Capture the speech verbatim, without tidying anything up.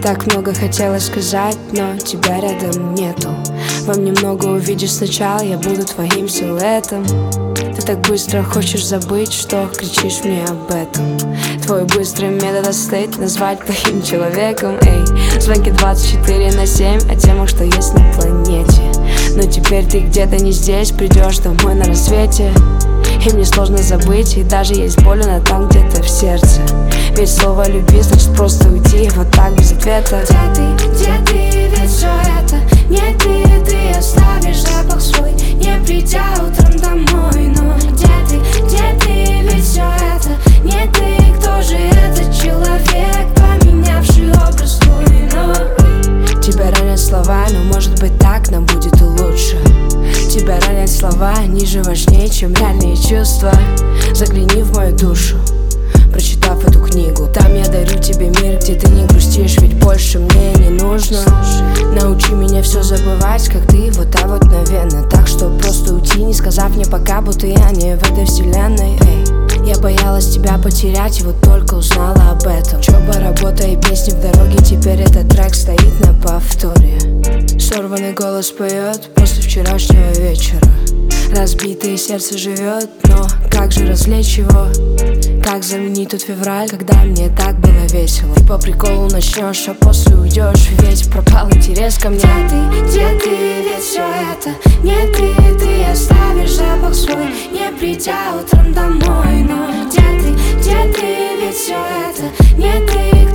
Так много хотелось сказать, но тебя рядом нету. Во мне много увидишь сначала, я буду твоим силуэтом. Ты так быстро хочешь забыть, что кричишь мне об этом. Твой быстрый метод остыть, назвать плохим человеком. Эй, звонки двадцать четыре на семь о темах, что есть на планете. Но теперь ты где-то не здесь, придешь домой на рассвете. И мне сложно забыть, и даже есть больно там где-то в сердце. Ведь слово «люби» значит просто уйти вот так без ответа. Где ты, где ты, ведь все это не ты. Ты оставишь запах свой, не придя утром домой. Но где ты, где ты, ведь все это не ты. Кто же этот человек, поменявший образ твой? Но тебя ранят слова, но может быть так нам будет и лучше. Тебя ранят слова, они же важнее, чем реальные чувства. Загляни в мою душу, прочитав эту книгу. Там я дарю тебе мир, где ты не грустишь, ведь больше мне не нужно. Научи меня все забывать, как ты, вот так вот мгновенно. Так что просто уйти, не сказав мне пока, будто я не в этой вселенной. Эй, я боялась тебя потерять, и вот только узнала об этом. Учеба, работа и песни в дороге, теперь этот трек стоит на повторе. Сорванный голос поет после вчерашнего вечера. Разбитое сердце живет, но как же развлечь его? Как заменить тот февраль, когда мне так было весело? Ты по приколу начнешь, а после уйдешь, ведь пропал интерес ко мне. Где ты, где ты, ведь все это не ты. Ты оставишь запах свой, не придя утром домой. Но где ты, где ты, ведь все это не ты.